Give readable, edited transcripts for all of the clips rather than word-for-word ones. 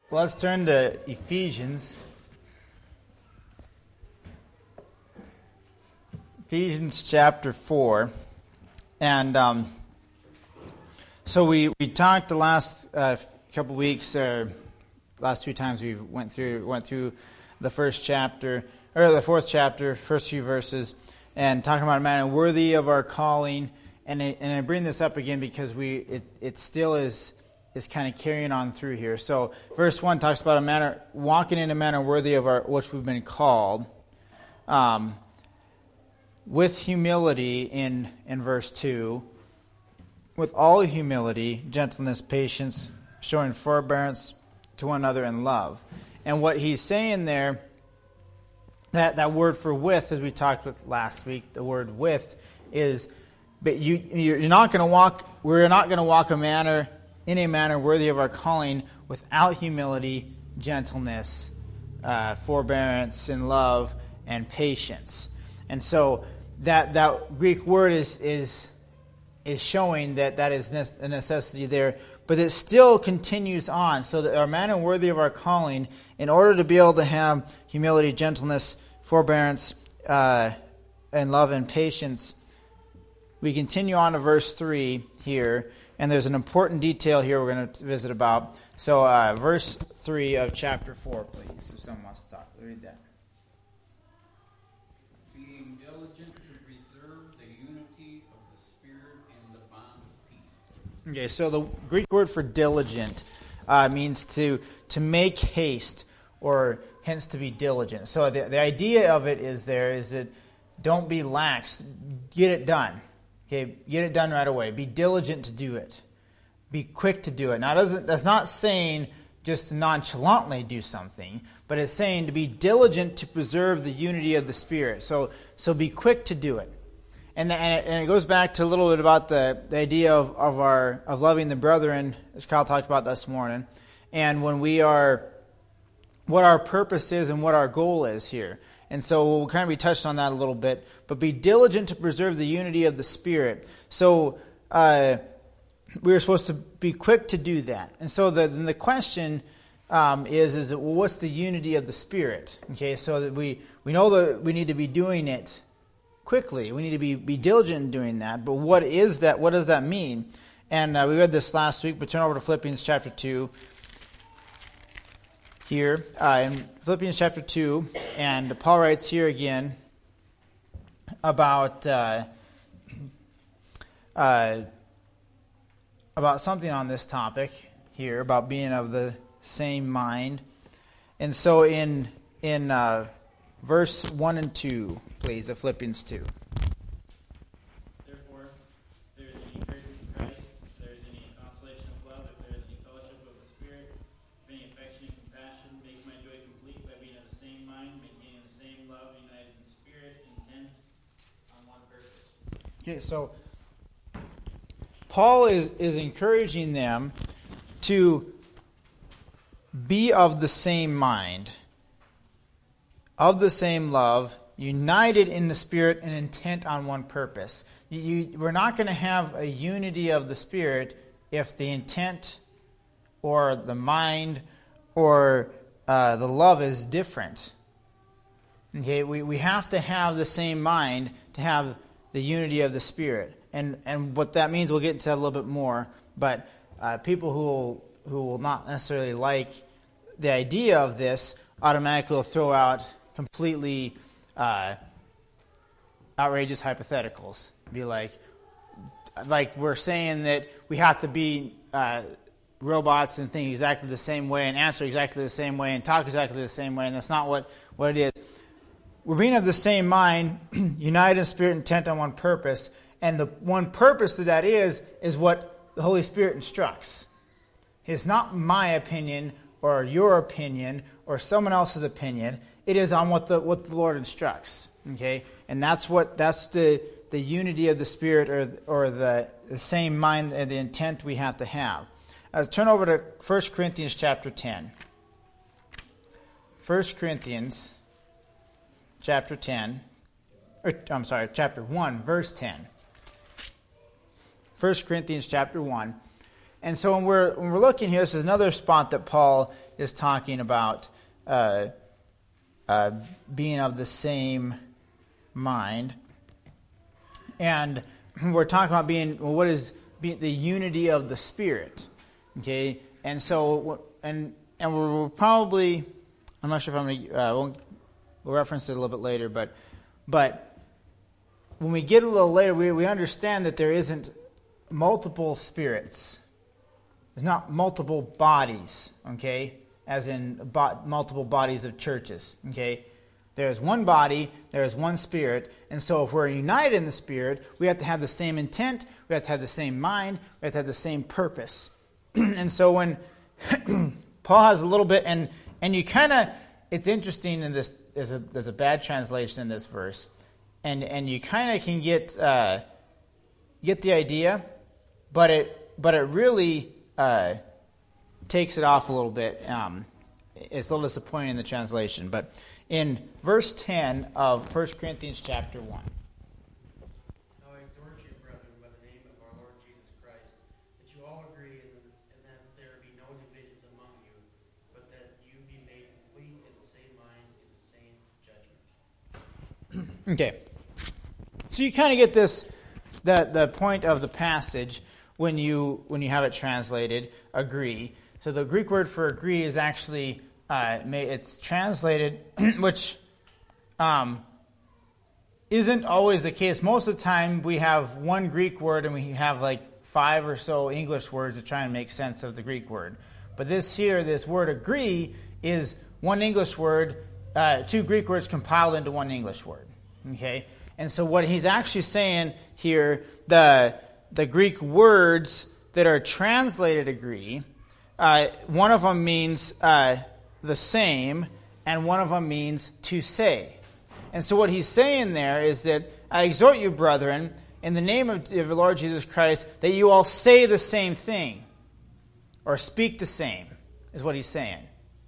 Let's turn to Ephesians. Ephesians chapter 4. And so we talked the last couple weeks, last two times we went through the first chapter, or the fourth chapter, first few verses, and talking about a man worthy of our calling. And I bring this up again because it still is kind of carrying on through here. So verse 1 talks about a manner, walking in a manner worthy of our which we've been called, with humility in verse 2, with all humility, gentleness, patience, showing forbearance to one another in love. And what he's saying there, that word for with, as we talked with last week, the word with is, but you're not going to walk. We're not going to walk in a manner worthy of our calling without humility, gentleness, forbearance, and love, and patience. And so that Greek word is showing that is a necessity there, but it still continues on. So that our manner worthy of our calling, in order to be able to have humility, gentleness, forbearance, and love and patience, we continue on to verse 3 here. And there's an important detail here we're going to visit about. So verse 3 of chapter 4, please, if someone wants to talk. Read that. Being diligent to preserve the unity of the Spirit in the bond of peace. Okay, so the Greek word for diligent means to make haste, or hence to be diligent. So the idea of it is that don't be lax. Get it done. Okay, get it done right away. Be diligent to do it. Be quick to do it. Now, that's not saying just to nonchalantly do something, but it's saying to be diligent to preserve the unity of the Spirit. So be quick to do it. And it goes back to a little bit about the idea of loving the brethren, as Kyle talked about this morning, and when we are, what our purpose is and what our goal is here. And so we'll kind of be touched on that a little bit. But be diligent to preserve the unity of the Spirit. So we are supposed to be quick to do that. And so the question is well, what's the unity of the Spirit? Okay, so that we know that we need to be doing it quickly. We need to be diligent in doing that. But what is that? What does that mean? And we read this last week, but turn over to Philippians chapter 2. Here in Philippians chapter 2, and Paul writes here again about something on this topic here, about being of the same mind. And so in verse 1 and 2, please, of Philippians 2. Okay, so Paul is encouraging them to be of the same mind, of the same love, united in the Spirit and intent on one purpose. We're not going to have a unity of the Spirit if the intent or the mind or the love is different. Okay, we have to have the same mind to have the unity of the Spirit. And what that means, we'll get into that a little bit more. But people who will not necessarily like the idea of this automatically will throw out completely outrageous hypotheticals. Be like we're saying that we have to be robots and think exactly the same way and answer exactly the same way and talk exactly the same way, and that's not what it is. We're being of the same mind, united in spirit, intent on one purpose. And the one purpose to that is what the Holy Spirit instructs. It's not my opinion or your opinion or someone else's opinion. It is on what the Lord instructs. Okay? And that's the unity of the Spirit or the same mind and the intent we have to have. Let's turn over to 1 Corinthians chapter 10. 1 Corinthians chapter 1, verse 10. 1 Corinthians chapter 1. And so when we're looking here, this is another spot that Paul is talking about being of the same mind. And we're talking about what is the unity of the Spirit. Okay? And so, and we're probably, I'm not sure if I'm going to, we'll reference it a little bit later, but when we get a little later, we understand that there isn't multiple spirits. There's not multiple bodies, okay, as in multiple bodies of churches, okay? There's one body, there's one Spirit, and so if we're united in the Spirit, we have to have the same intent, we have to have the same mind, we have to have the same purpose. And so when Paul has a little bit, and you kind of, it's interesting in this, there's a bad translation in this verse, and you kind of can get the idea, but it really takes it off a little bit. It's a little disappointing in the translation, but in verse 10 of 1 Corinthians chapter 1. Now I exhort you, brethren, by the name of our Lord Jesus Christ, that you all agree and that there be no divisions among you, but that you be made complete in the same mind, in the same judgment. Okay. So you kind of get this, the point of the passage when you have it translated, agree. So the Greek word for agree is actually, it's translated, which isn't always the case. Most of the time we have one Greek word and we have like 5 or so English words to try and make sense of the Greek word. But this word agree is one English word, 2 Greek words compiled into one English word. Okay? And so what he's actually saying here, the Greek words that are translated agree, one of them means the same, and one of them means to say. And so what he's saying there is that, I exhort you, brethren, in the name of the Lord Jesus Christ, that you all say the same thing, or speak the same, is what he's saying.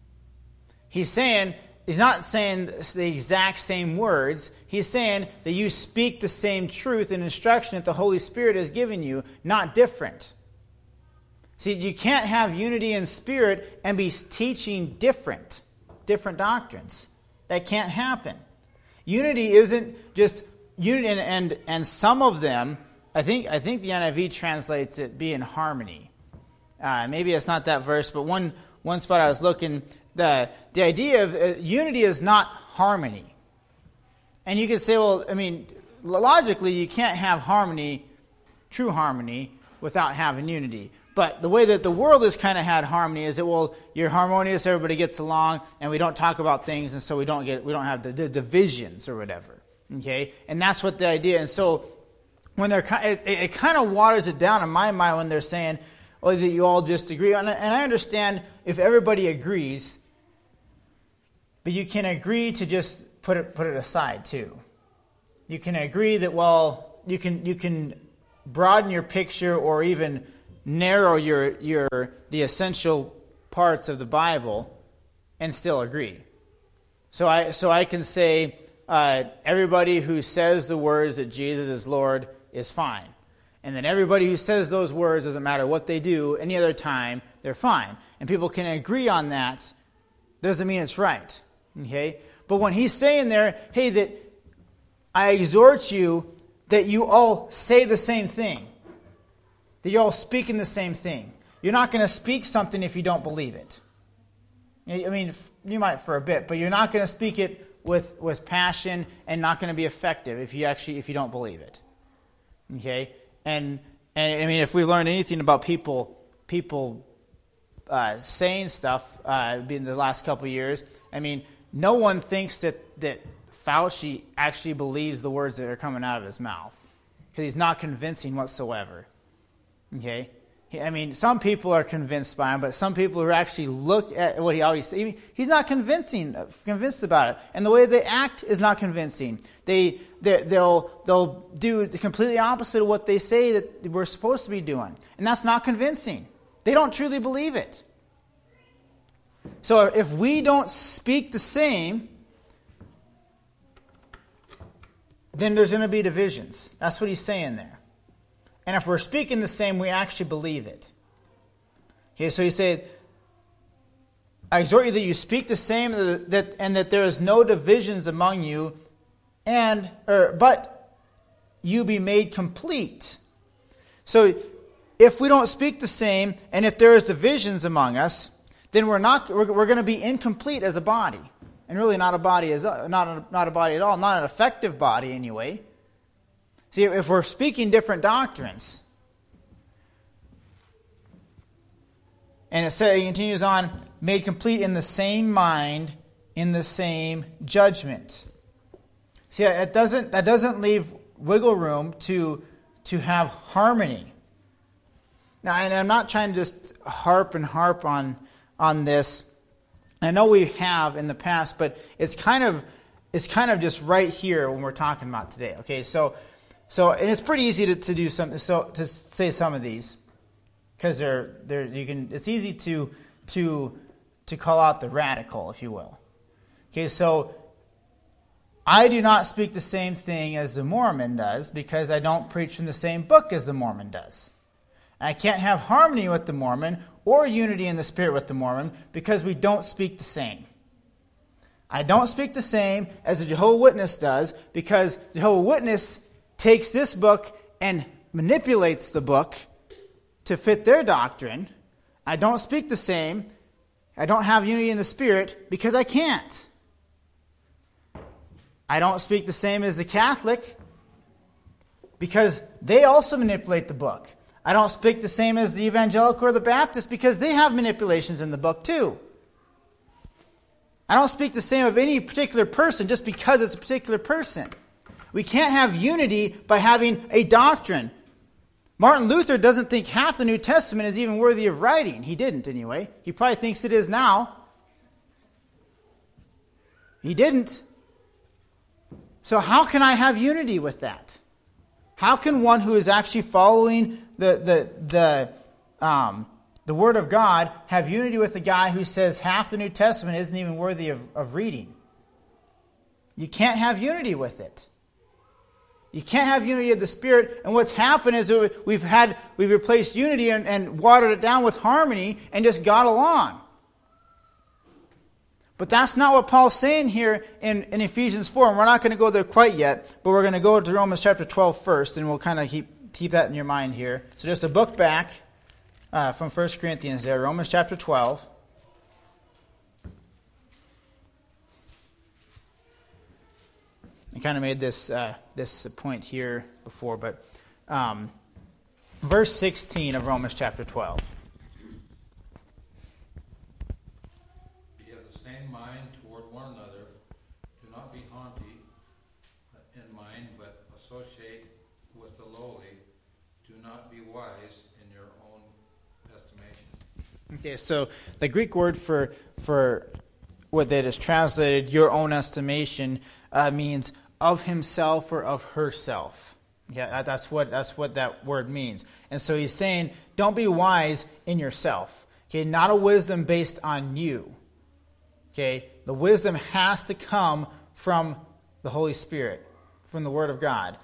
He's not saying the exact same words. He's saying that you speak the same truth and instruction that the Holy Spirit has given you, not different. See, you can't have unity in spirit and be teaching different doctrines. That can't happen. Unity isn't just unity, and some of them, I think the NIV translates it be in harmony. Maybe it's not that verse, but one spot I was looking, the idea of unity is not harmony. And you could say, well, I mean, logically you can't have harmony, true harmony, without having unity. But the way that the world has kind of had harmony is that, well, you're harmonious, everybody gets along, and we don't talk about things, and so we don't have the divisions or whatever. Okay? And that's what the idea. And so when it kind of waters it down in my mind when they're saying, oh, that you all just agree. And I understand if everybody agrees, but you can agree to just put it aside too. You can agree that, well, you can broaden your picture or even narrow the essential parts of the Bible and still agree. So I can say everybody who says the words that Jesus is Lord is fine. And then everybody who says those words, doesn't matter what they do, any other time, they're fine. And people can agree on that. Doesn't mean it's right. Okay? But when he's saying there, hey, that I exhort you that you all say the same thing. That you're all speaking the same thing. You're not going to speak something if you don't believe it. I mean, you might for a bit, but you're not going to speak it with passion and not going to be effective if you don't believe it. Okay? And I mean, if we learned anything about people saying stuff in the last couple of years, I mean, no one thinks that Fauci actually believes the words that are coming out of his mouth because he's not convincing whatsoever. Okay? I mean, some people are convinced by him, but some people who actually look at what he always says, he's not convinced about it. And the way they act is not convincing. They'll do the completely opposite of what they say that we're supposed to be doing. And that's not convincing. They don't truly believe it. So if we don't speak the same, then there's going to be divisions. That's what he's saying there. And if we're speaking the same, we actually believe it. Okay, so he said, I exhort you that you speak the same, and that there is no divisions among you, but you be made complete. So if we don't speak the same, and if there is divisions among us, then we're going to be incomplete as a body, and really not a body not a body at all, not an effective body anyway. See, if we're speaking different doctrines, and it continues on, made complete in the same mind, in the same judgment. See, that doesn't leave wiggle room to have harmony. Now, and I'm not trying to just harp on this. I know we have in the past, but it's kind of just right here when we're talking about today. Okay, so and it's pretty easy to do something. So to say some of these, because it's easy to call out the radical, if you will. Okay, so I do not speak the same thing as the Mormon does because I don't preach from the same book as the Mormon does. I can't have harmony with the Mormon or unity in the Spirit with the Mormon because we don't speak the same. I don't speak the same as a Jehovah's Witness does because Jehovah's Witness takes this book and manipulates the book to fit their doctrine. I don't speak the same. I don't have unity in the Spirit because I can't. I don't speak the same as the Catholic because they also manipulate the book. I don't speak the same as the Evangelical or the Baptist because they have manipulations in the book too. I don't speak the same of any particular person just because it's a particular person. We can't have unity by having a doctrine. Martin Luther doesn't think half the New Testament is even worthy of writing. He didn't anyway. He probably thinks it is now. He didn't. So how can I have unity with that? How can one who is actually following the Word of God have unity with the guy who says half the New Testament isn't even worthy of reading? You can't have unity with it. You can't have unity of the Spirit. And what's happened is we've replaced unity and watered it down with harmony and just got along. But that's not what Paul's saying here in Ephesians 4. And we're not going to go there quite yet, but we're going to go to Romans chapter 12 first, and we'll kind of keep that in your mind here. So just a book back from 1 Corinthians there, Romans chapter 12. I kind of made this point here before, but verse 16 of Romans chapter 12. Be of the same mind toward one another. Do not be haughty in mind, but associate with the lowly. Do not be wise in your own estimation. Okay, so the Greek word for what that is translated, your own estimation, means of himself or of herself. Yeah, that's what that word means. And so he's saying, don't be wise in yourself. Okay, not a wisdom based on you. Okay, the wisdom has to come from the Holy Spirit, from the Word of God.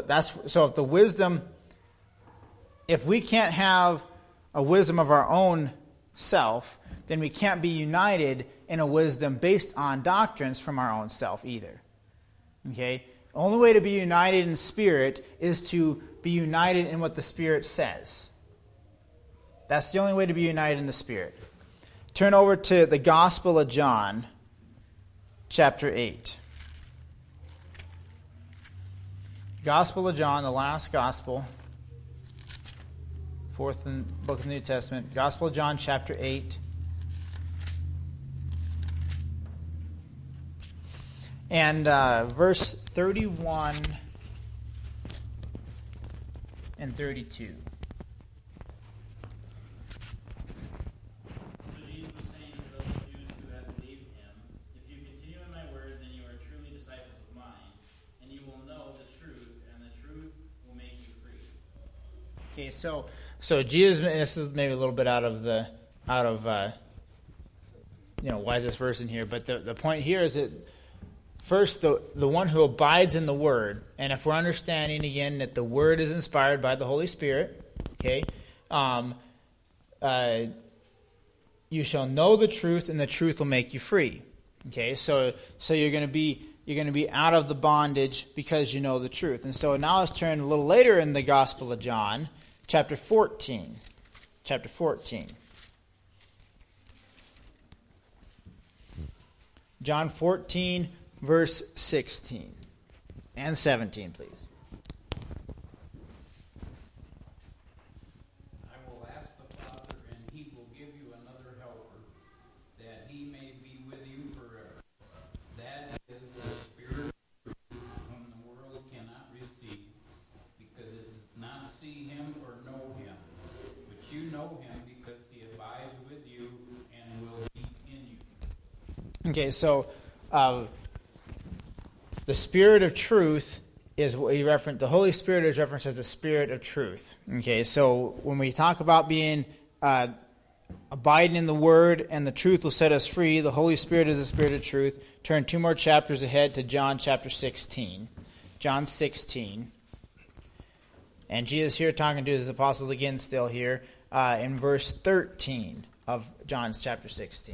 If we can't have a wisdom of our own self, then we can't be united in a wisdom based on doctrines from our own self either. Okay? The only way to be united in spirit is to be united in what the Spirit says. That's the only way to be united in the Spirit. Turn over to the Gospel of John, chapter 8. Gospel of John, the last Gospel, fourth book of the New Testament. Gospel of John, chapter 8. And verse 31 and 32. So Jesus was saying to those Jews who had believed him, if you continue in my word, then you are truly disciples of mine, and you will know the truth, and the truth will make you free. Okay, so Jesus, and this is maybe a little bit out of why is this verse in here? But the point here is that first, the one who abides in the Word, and if we're understanding again that the Word is inspired by the Holy Spirit, okay, you shall know the truth, and the truth will make you free. Okay, so you're going to be out of the bondage because you know the truth. And so now let's turn a little later in the Gospel of John, chapter 14. Chapter 14. John 14, verse 16 and 17, please. I will ask the Father, and he will give you another helper, that he may be with you forever. That is the Spirit of truth, whom the world cannot receive, because it does not see him or know him. But you know him, because he abides with you and will be in you. Okay, so the Spirit of truth is what he referenced. The Holy Spirit is referenced as the Spirit of truth. Okay, so when we talk about being abiding in the Word and the truth will set us free, the Holy Spirit is the Spirit of truth. Turn 2 more chapters ahead to John chapter 16. John 16. And Jesus here talking to his apostles again still here in verse 13 of John's chapter 16.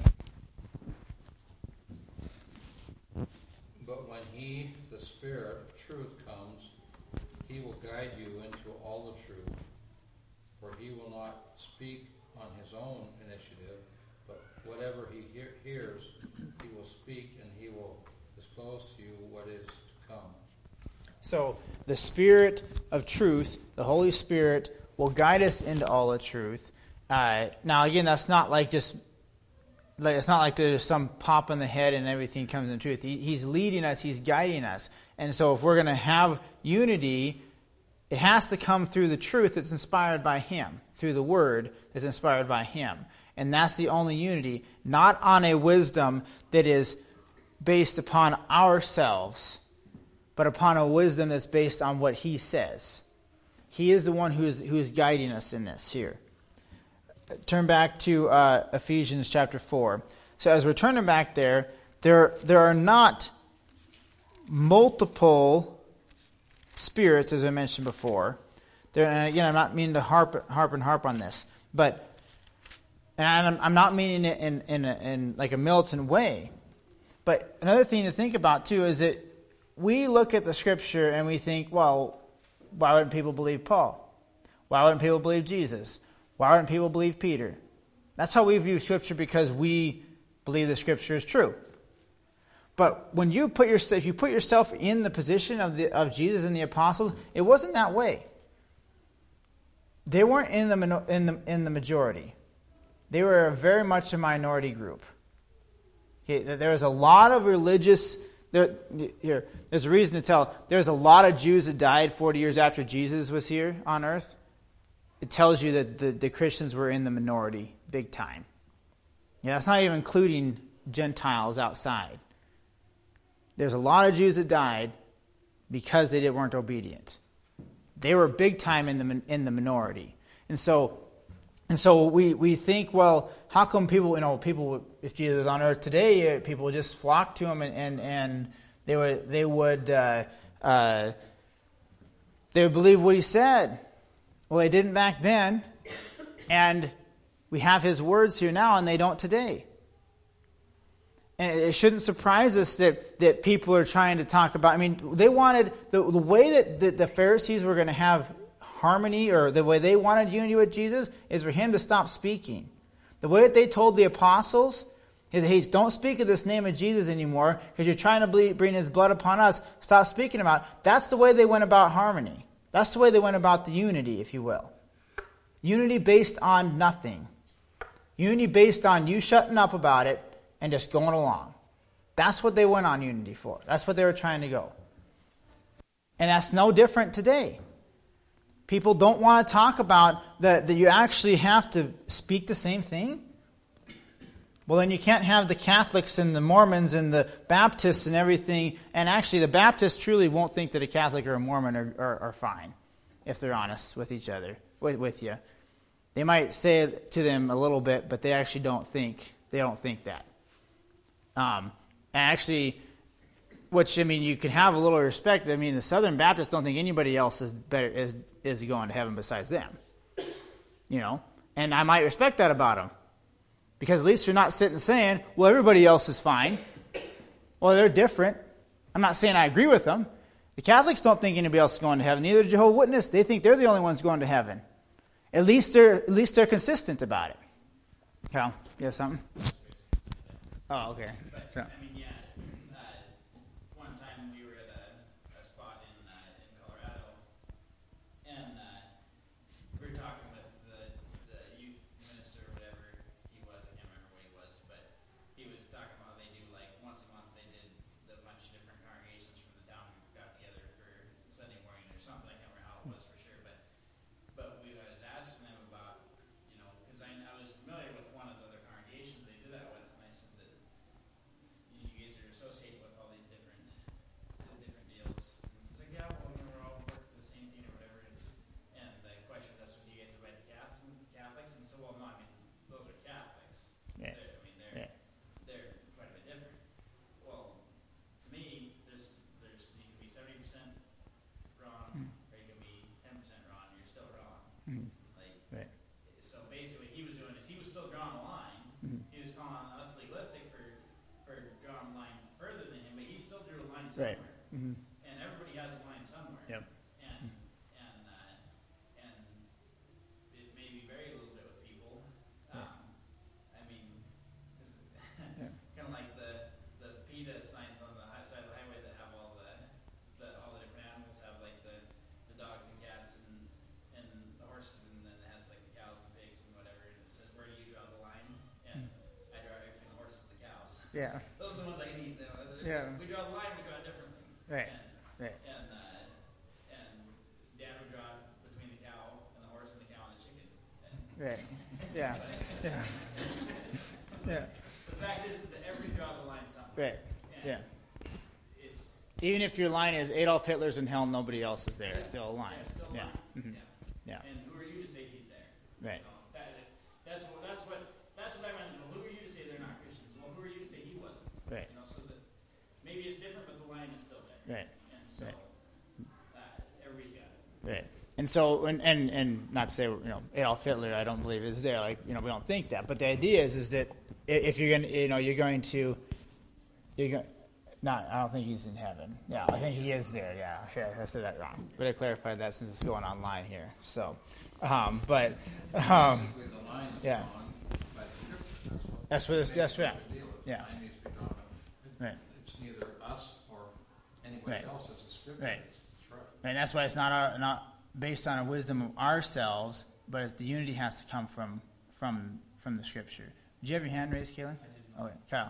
But when he, the Spirit of truth, comes, he will guide you into all the truth. For he will not speak on his own initiative, but whatever he hears, he will speak, and he will disclose to you what is to come. So the Spirit of truth, the Holy Spirit, will guide us into all the truth. Now, again, that's not like just... it's not like there's some pop in the head and everything comes in truth. He's leading us. He's guiding us. And so if we're going to have unity, it has to come through the truth that's inspired by Him, through the Word that's inspired by Him. And that's the only unity, not on a wisdom that is based upon ourselves, but upon a wisdom that's based on what He says. He is the one who is guiding us in this here. Turn back to Ephesians chapter 4. So as we're turning back there are not multiple spirits, as I mentioned before. And again, I'm not meaning to harp on this, but and I'm not meaning it in like a militant way. But another thing to think about too is that we look at the Scripture and we think, well, why wouldn't people believe Paul? Why wouldn't people believe Jesus? Why wouldn't people believe Peter? That's how we view Scripture, because we believe the Scripture is true. But when you if you put yourself in the position of Jesus and the apostles, it wasn't that way. They weren't in the majority. They were very much a minority group. Okay, there was a lot of religious. There's a reason to tell. There's a lot of Jews that died 40 years after Jesus was here on earth. It tells you that the Christians were in the minority big time. Yeah, that's not even including Gentiles outside. There's a lot of Jews that died because they weren't obedient. They were big time in the minority. And so we think, well, how come people, if Jesus was on earth today, people would just flock to him and they would believe what he said. Well, they didn't back then, and we have his words here now, and they don't today. And it shouldn't surprise us that people are trying to talk about. I mean, they wanted the way that the Pharisees were going to have harmony, or the way they wanted unity with Jesus, is for him to stop speaking. The way that they told the apostles is, hey, don't speak of this name of Jesus anymore because you're trying to bring his blood upon us. Stop speaking about it. That's the way they went about harmony. That's the way they went about the unity, if you will. Unity based on nothing. Unity based on you shutting up about it and just going along. That's what they went on unity for. That's what they were trying to go. And that's no different today. People don't want to talk about that you actually have to speak the same thing. Well, then you can't have the Catholics and the Mormons and the Baptists and everything. And actually, the Baptists truly won't think that a Catholic or a Mormon are fine, if they're honest with each other, with you. They might say it to them a little bit, but they actually don't think that. And actually, which, I mean, you can have a little respect. I mean, the Southern Baptists don't think anybody else is better is going to heaven besides them. And I might respect that about them. Because at least you're not sitting saying, well, everybody else is fine. Well, they're different. I'm not saying I agree with them. The Catholics don't think anybody else is going to heaven. Neither do Jehovah's Witnesses. They think they're the only ones going to heaven. At least they're consistent about it. Cal, you have something? Oh, okay. But, I mean, yeah, one time we were at a spot in Colorado, and we were talking with the youth minister or whatever he was. I can't remember what he was, but he was talking about they do, like, once a month they did a bunch of different congregations from the town got together for Sunday morning or something. I can't remember how it was for sure, but I was asking them about, because I was familiar with one of the other congregations they did that with, and I said that you guys are associated with all these different deals. He's like, yeah, well, we're all working for the same thing or whatever. And the question was, do you guys invite the Catholics? And he said, well, no, I mean, those are Catholics. Yeah. They're quite a bit different. Well, to me, there's you can be 70% wrong, or you can be 10% wrong. You're still wrong. Right. So basically, what he was doing is he was still drawing a line. He was calling us legalistic for drawing a line further than him, but he still drew a line somewhere. Right. Mm-hmm. And everybody has a line somewhere. Yep. And it may be vary a little bit with people. I mean, kind of like the PETA signs on the side of the highway that have all the different animals have, like the dogs and cats and the horses, and then it has like the cows and pigs and whatever, and it says, where do you draw the line? And I draw it between the horses and the cows. Yeah. Those are the ones I can eat. Yeah. We draw the line, we draw it differently. Right. And Dad would draw it between the cow and the horse and the cow and the chicken. Right. Yeah. Yeah. Yeah. The fact is that everybody draws a line somewhere. Right. And Yeah. It's Even if your line is Adolf Hitler's in hell, nobody else is there. It's still a line. Yeah, it's still a Yeah. line. Mhm. Yeah. Yeah. And who are you to say he's there? Right. That's what I meant. Well, who are you to say they're not Christians? Well, who are you to say he wasn't? Right. So that maybe it's different, but the line is still there. Right. And so everybody's got it. Right. And so, and not to say, Adolf Hitler, I don't believe is there. Like, we don't think that. But the idea is that if you're going to, I don't think he's in heaven. Yeah, I think he is there. Yeah, I said that wrong. But I clarified that since it's going online here. So, Basically, the line is yeah. drawn by Scripture. That's right. Yeah. The line needs to be drawn. Right. It's neither us or anybody Right. else. It's the Scripture. Right. That's right. And that's why it's not based on a wisdom of ourselves, but the unity has to come from the Scripture. Did you have your hand raised, Kaylin? Okay, Kyle.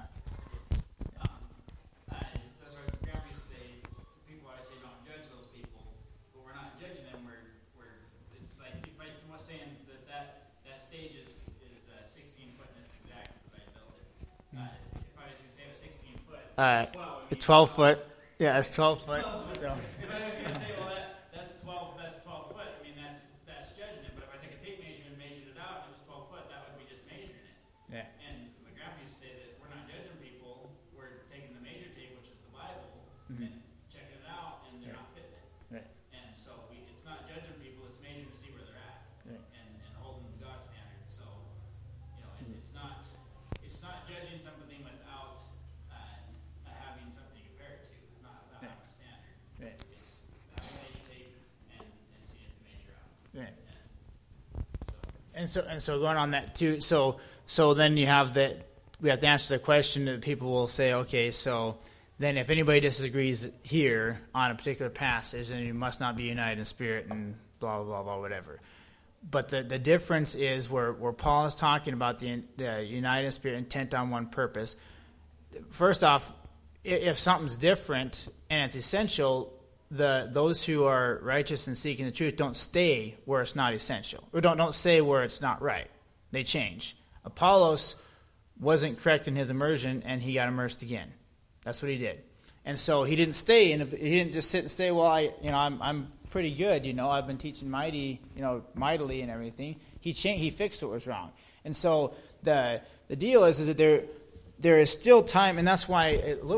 That's what Grandpa used to say. People always say don't judge those people, but we're not judging them. It's like if I was saying that stage is 16 foot and it's exact because I built it. If I was going to say it was 16 foot, 12 foot. Yeah, it's 12 foot. So. If I was going to say, well, that's 12 foot, I mean, that's judging it. But if I take a tape measure and measured it out and it was 12 foot, that would be just measuring it. Yeah. And my grandpa used to say that we're not judging people, we're taking the measure tape, which is the Bible, Mm-hmm. and checking it out, and they're not fitting it. Right. And so it's not judging people, it's measuring to see where they're at, Right. and holding the God standard. So, it's not judging something without having something to compare it to, not without having a standard. Right. It's having a measure tape and seeing it to measure out. Right. And so, And so going on that too. So then we have to answer the question that people will say, okay, so then if anybody disagrees here on a particular passage, then you must not be united in spirit and blah blah blah blah whatever. But the difference is where Paul is talking about the united in spirit, intent on one purpose. First off, if something's different and it's essential, those who are righteous and seeking the truth don't stay where it's not essential, or don't stay where it's not right. They change. Apollos wasn't correct in his immersion, and he got immersed again. That's what he did. And so he didn't stay, and he didn't just sit and say, "Well, I'm pretty good. I've been teaching mightily and everything." He fixed what was wrong. And so the deal is that there is still time, and that's why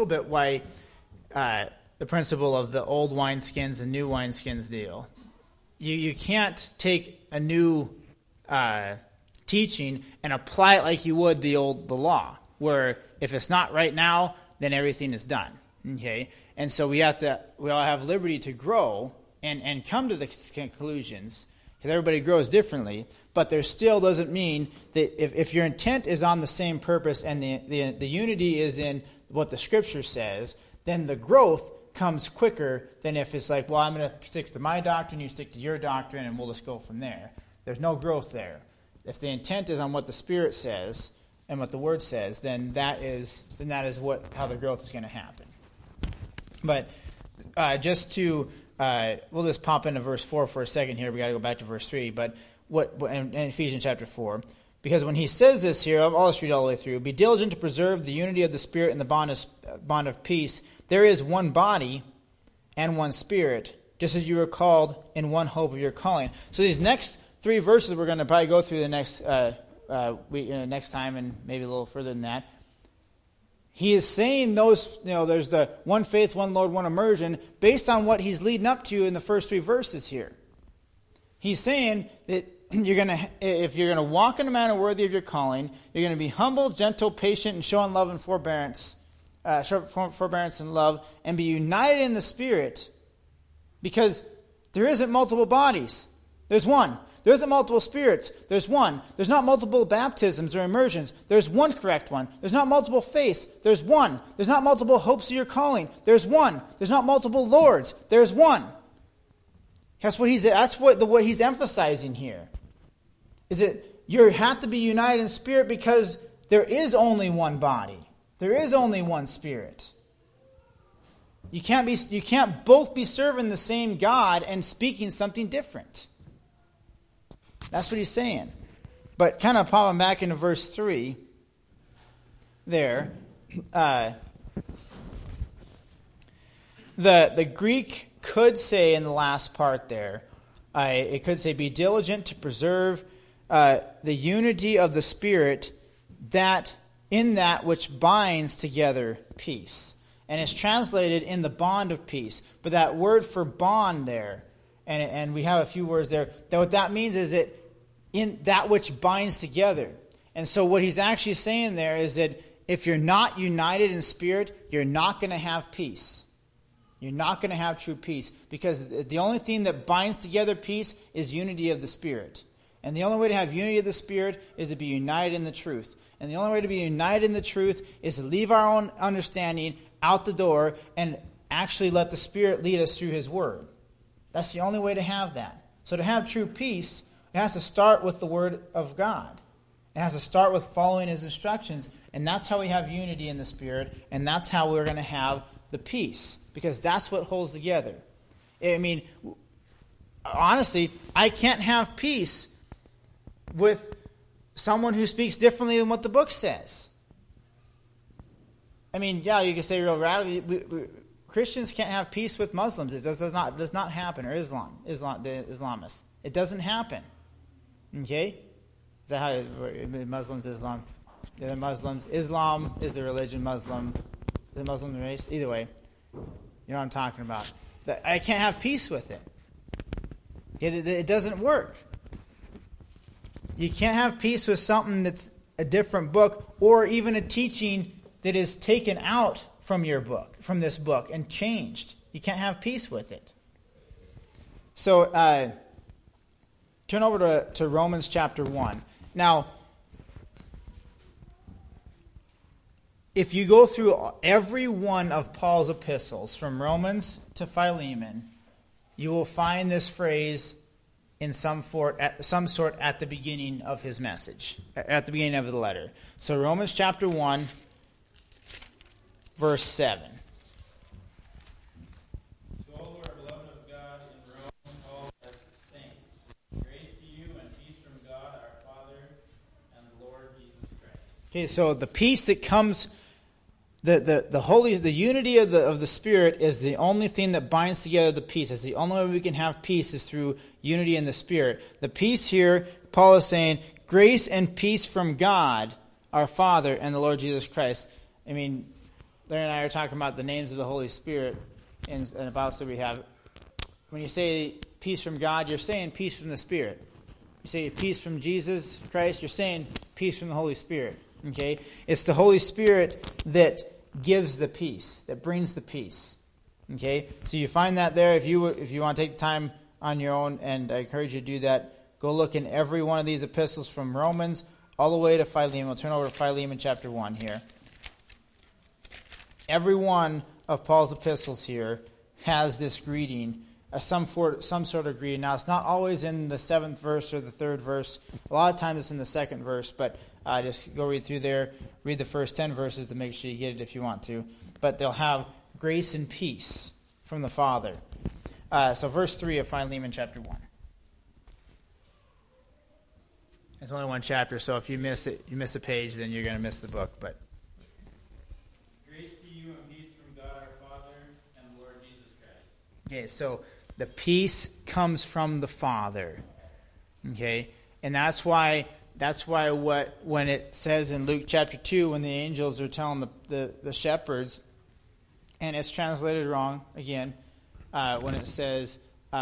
the principle of the old wineskins and new wineskins deal. You can't take a new teaching and apply it like you would the law, where if it's not right now, then everything is done. Okay? And so we all have liberty to grow and come to the conclusions, because everybody grows differently, but there still doesn't mean that if your intent is on the same purpose and the unity is in what the Scripture says, then the growth comes quicker than if it's like, well, I'm going to stick to my doctrine, you stick to your doctrine, and we'll just go from there. There's no growth there. If the intent is on what the Spirit says and what the Word says, then that is how the growth is going to happen. But we'll just pop into verse 4 for a second here. We got to go back to verse 3. But in Ephesians chapter 4, because when he says this here, I'll just read all the way through. Be diligent to preserve the unity of the Spirit and the bond of peace. There is one body and one Spirit, just as you were called in one hope of your calling. So these next 3 verses we're going to probably go through the next next time, and maybe a little further than that. He is saying those, there's the one faith, one Lord, one immersion, based on what he's leading up to in the first 3 verses here. He's saying that if you're going to walk in a manner worthy of your calling, you're going to be humble, gentle, patient, and showing love and forbearance and love, and be united in the Spirit, because there isn't multiple bodies. There's one. There isn't multiple spirits. There's one. There's not multiple baptisms or immersions. There's one correct one. There's not multiple faiths. There's one. There's not multiple hopes of your calling. There's one. There's not multiple lords. There's one. That's what he's emphasizing here. Is that you have to be united in spirit because there is only one body. There is only one Spirit. You can't both be serving the same God and speaking something different. That's what he's saying. But kind of popping back into verse 3 there, the Greek could say in the last part there, it could say, be diligent to preserve the unity of the Spirit, that in that which binds together peace. And it's translated in the bond of peace. But that word for bond there, and we have a few words there, that what that means is that in that which binds together. And so what he's actually saying there is that if you're not united in spirit, you're not going to have peace. You're not going to have true peace, because the only thing that binds together peace is unity of the Spirit. And the only way to have unity of the Spirit is to be united in the truth. And the only way to be united in the truth is to leave our own understanding out the door and actually let the Spirit lead us through His Word. That's the only way to have that. So to have true peace, it has to start with the Word of God. It has to start with following His instructions. And that's how we have unity in the Spirit. And that's how we're going to have the peace. Because that's what holds together. I mean, honestly, I can't have peace with someone who speaks differently than what the book says. I mean, yeah, you can say real radically, Christians can't have peace with Muslims. It does not happen. Or the Islamists. It doesn't happen. Okay? Is that how Muslims, Islam? The Muslims. Islam is the religion. Muslim. The Muslim race. Either way. You know what I'm talking about. I can't have peace with it. It doesn't work. You can't have peace with something that's a different book, or even a teaching that is taken out from your book, from this book, and changed. You can't have peace with it. So, turn over to Romans chapter 1. Now, if you go through every one of Paul's epistles, from Romans to Philemon, you will find this phrase in some sort at the beginning of his message, at the beginning of the letter. So Romans chapter 1, verse 7. To all who are beloved of God in Rome, called as saints, grace to you and peace from God our Father and the Lord Jesus Christ. Okay, so the peace that comes, the unity of the Spirit is the only thing that binds together the peace. It's the only way we can have peace is through unity in the Spirit. The peace here, Paul is saying, grace and peace from God, our Father, and the Lord Jesus Christ. I mean, Larry and I are talking about the names of the Holy Spirit in the Bible that we have. When you say peace from God, you're saying peace from the Spirit. You say peace from Jesus Christ, you're saying peace from the Holy Spirit. Okay? It's the Holy Spirit that gives the peace, that brings the peace. Okay? So you find that there. If you want to take time on your own, and I encourage you to do that, go look in every one of these epistles from Romans all the way to Philemon. We'll turn over to Philemon chapter 1 here. Every one of Paul's epistles here has this greeting, some sort of greeting. Now, it's not always in the 7th verse or the 3rd verse. A lot of times it's in the 2nd verse, but just go read through there, read the first 10 verses to make sure you get it if you want to. But they'll have grace and peace from the Father. So verse 3 of Philemon chapter 1. It's only one chapter, so if you miss it, you miss a page, then you're going to miss the book. But grace to you and peace from God our Father and the Lord Jesus Christ. okay, so the peace comes from the Father. Okay, and that's why when it says in Luke chapter 2, when the angels are telling the shepherds, and it's translated wrong again, when it says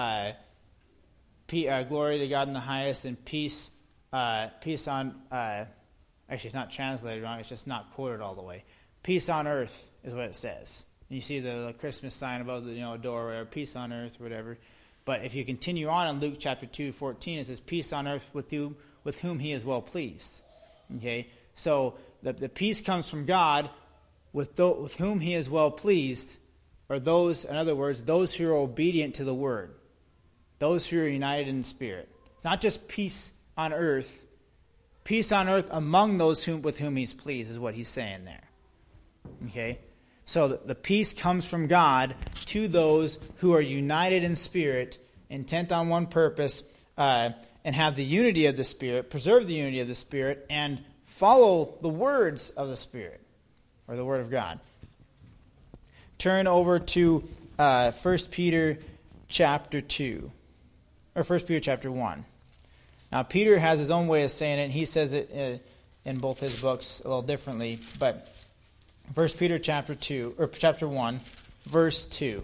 glory to God in the highest and peace on actually it's not translated wrong, it's just not quoted all the way. Peace on earth is what it says. And you see the Christmas sign above the door, or whatever, peace on earth, whatever. But if you continue on in Luke chapter 2:14, it says peace on earth with whom he is well pleased. Okay, so the peace comes from God with whom he is well pleased, or those, in other words, those who are obedient to the word, those who are united in spirit. It's not just peace on earth among those with whom he's pleased is what he's saying there. Okay, so the peace comes from God to those who are united in spirit, intent on one purpose, and have the unity of the Spirit, preserve the unity of the Spirit, and follow the words of the Spirit, or the Word of God. Turn over to 1 Peter chapter 2, or 1 Peter chapter 1. Now, Peter has his own way of saying it, and he says it in both his books a little differently, but 1 Peter chapter 2, or chapter 1, verse 2.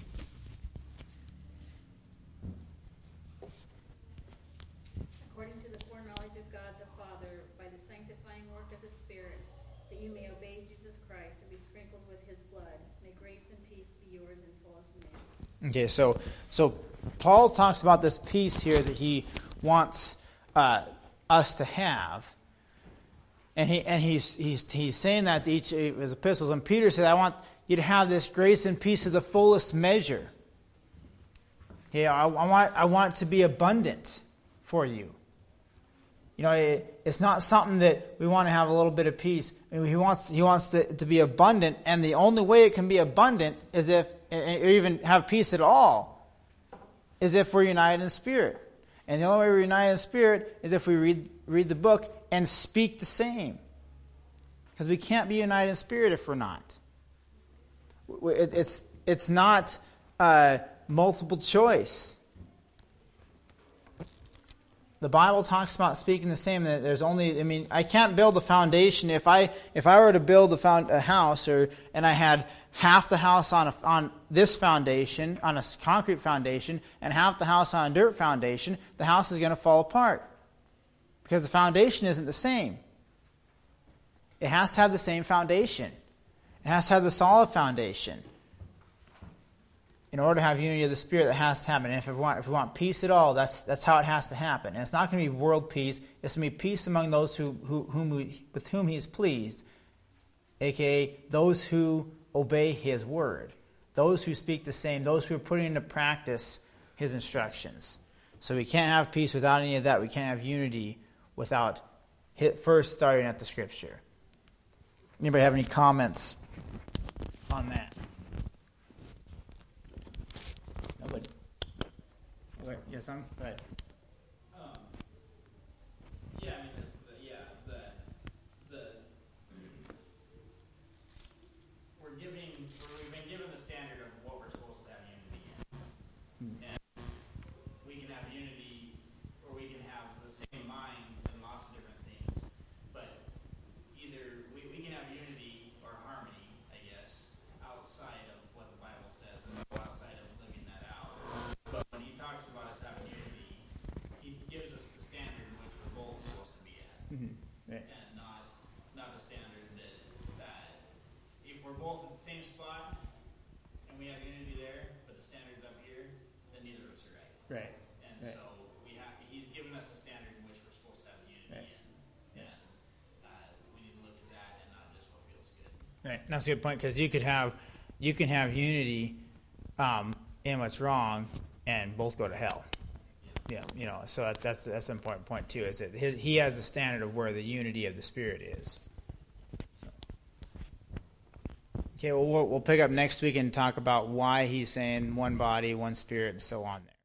According to the foreknowledge of God the Father, by the sanctifying work of the Spirit, that you may obey Jesus Christ and be sprinkled with his blood, may grace and peace be yours in fullest measure. Okay, so Paul talks about this peace here that he wants us to have, and he's saying that to each of his epistles. And Peter said, "I want you to have this grace and peace of the fullest measure. Yeah, I want it to be abundant for you. It's not something that we want to have a little bit of peace. I mean, he wants to be abundant, and the only way it can be abundant is or even have peace at all, is if we're united in spirit. And the only way we're united in spirit is if we read the book and speak the same. Because we can't be united in spirit if we're not. It's not multiple choice. The Bible talks about speaking the same. That there's only, I can't build a foundation. If I were to build a house, and I had half the house on this foundation, on a concrete foundation, and half the house on a dirt foundation, the house is going to fall apart. Because the foundation isn't the same. It has to have the same foundation. It has to have the solid foundation. In order to have unity of the Spirit, that has to happen. And if we want peace at all, that's how it has to happen. And it's not going to be world peace. It's going to be peace among those with whom he is pleased, a.k.a. those who obey his word, those who speak the same, those who are putting into practice his instructions. So we can't have peace without any of that. We can't have unity without first starting at the Scripture. Anybody have any comments on that? Nobody? Yes, son? Go ahead. We've been given the standard of what we're supposed to have unity in. And we can have unity, or we can have the same mind in lots of different things. But either we can have unity or harmony, I guess, outside of what the Bible says, and outside of living that out. But when he talks about us having unity, he gives us the standard both at the same spot and we have unity there, but the standard's up here, then neither of us are right. Right. And Right. so he's given us a standard in which we're supposed to have unity in. And we need to look to that and not just what feels good. Right. That's a good point, because you can have unity in what's wrong and both go to hell. Yeah, so that's an important point too. Is that he has the standard of where the unity of the Spirit is. So. Okay, well we'll pick up next week and talk about why he's saying one body, one Spirit, and so on there.